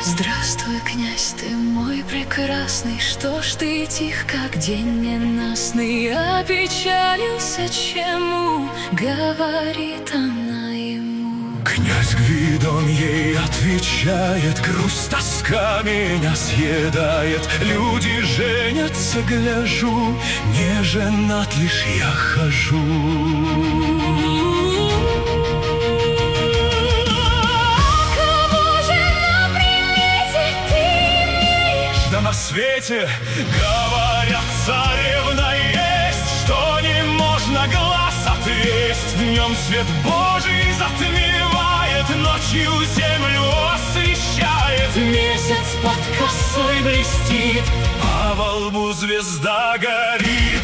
Здравствуй, князь, ты мой прекрасный, что ж ты тих, как день ненастный? Опечалился чему, говорит она ему. Князь Гвидон ей отвечает: грусть, тоска меня съедает. Люди женятся, гляжу, не женат лишь я хожу. На свете, говорят, царевна есть, что не можно глаз отвесть. Днем свет Божий затмевает, ночью землю освещает. Месяц под косой блестит, а во лбу звезда горит.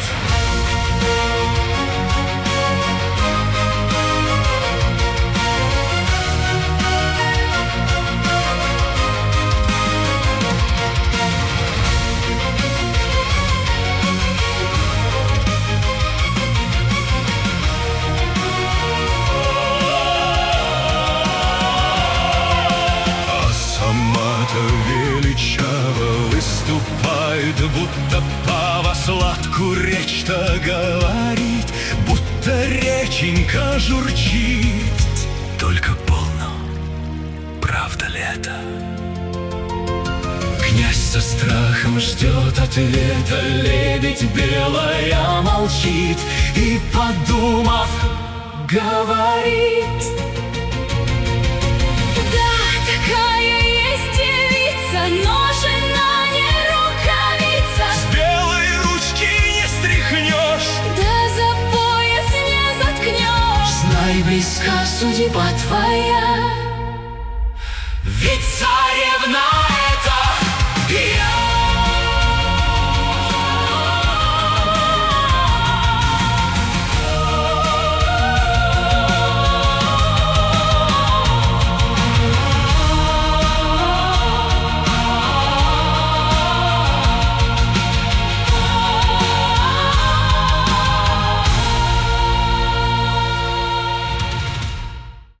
Величаво выступает, будто пава сладкую речь-то говорит, будто реченька журчит. Только полно, правда ли это? Князь со страхом ждет ответа, лебедь белая молчит и, подумав, говорит: но жена не рукавица, с белой ручки не стряхнешь, да за пояс не заткнешь. Знай, близка судьба твоя.